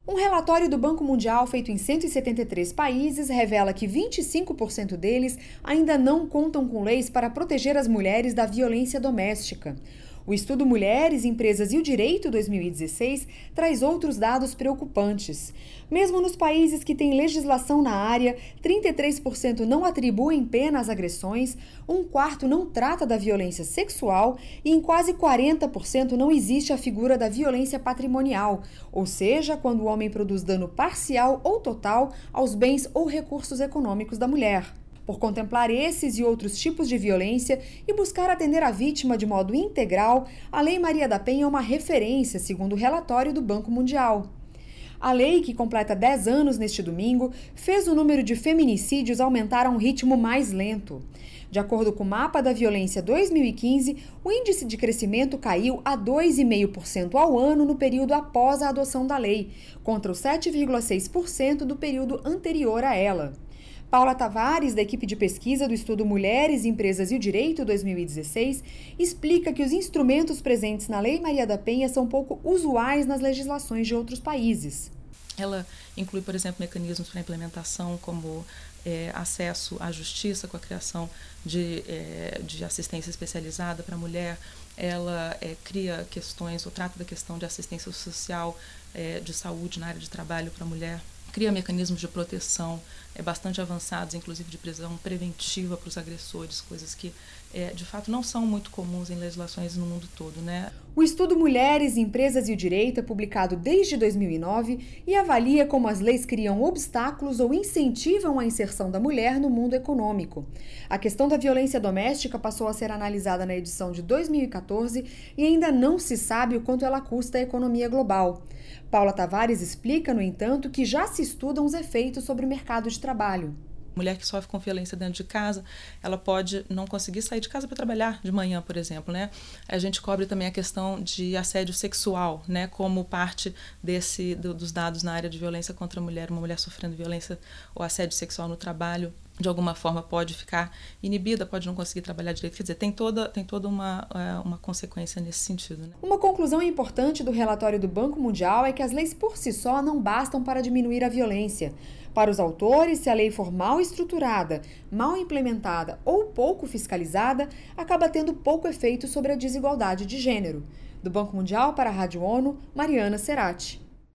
Um relatório do Banco Mundial feito em 173 países revela que 25% deles ainda não contam com leis para proteger as mulheres da violência doméstica. O estudo Mulheres, Empresas e o Direito 2016 traz outros dados preocupantes. Mesmo nos países que têm legislação na área, 33% não atribuem pena às agressões, um quarto não trata da violência sexual e em quase 40% não existe a figura da violência patrimonial, ou seja, quando o homem produz dano parcial ou total aos bens ou recursos econômicos da mulher. Por contemplar esses e outros tipos de violência e buscar atender a vítima de modo integral, a Lei Maria da Penha é uma referência, segundo o relatório do Banco Mundial. A lei, que completa 10 anos neste domingo, fez o número de feminicídios aumentar a um ritmo mais lento. De acordo com o Mapa da Violência 2015, o índice de crescimento caiu a 2,5% ao ano no período após a adoção da lei, contra os 7,6% do período anterior a ela. Paula Tavares, da equipe de pesquisa do estudo Mulheres, Empresas e o Direito 2016, explica que os instrumentos presentes na Lei Maria da Penha são pouco usuais nas legislações de outros países. Ela inclui, por exemplo, mecanismos para implementação como acesso à justiça com a criação de assistência especializada para a mulher. Ela cria questões, ou trata da questão de assistência social, de saúde na área de trabalho para a mulher. Cria mecanismos de proteção bastante avançados, inclusive de prisão preventiva para os agressores, coisas que, de fato, não são muito comuns em legislações no mundo todo, né? O estudo Mulheres, Empresas e o Direito é publicado desde 2009 e avalia como as leis criam obstáculos ou incentivam a inserção da mulher no mundo econômico. A questão da violência doméstica passou a ser analisada na edição de 2014 e ainda não se sabe o quanto ela custa à economia global. Paula Tavares explica, no entanto, que já se estudam os efeitos sobre o mercado de trabalho. Mulher que sofre com violência dentro de casa, ela pode não conseguir sair de casa para trabalhar de manhã, por exemplo, né? A gente cobre também a questão de assédio sexual, né? Como parte dos dados na área de violência contra a mulher. Uma mulher sofrendo violência ou assédio sexual no trabalho, de alguma forma pode ficar inibida, pode não conseguir trabalhar direito. Quer dizer, tem toda uma consequência nesse sentido, né? Uma conclusão importante do relatório do Banco Mundial é que as leis por si só não bastam para diminuir a violência. Para os autores, se a lei for mal estruturada, mal implementada ou pouco fiscalizada, acaba tendo pouco efeito sobre a desigualdade de gênero. Do Banco Mundial para a Rádio ONU, Mariana Cerati.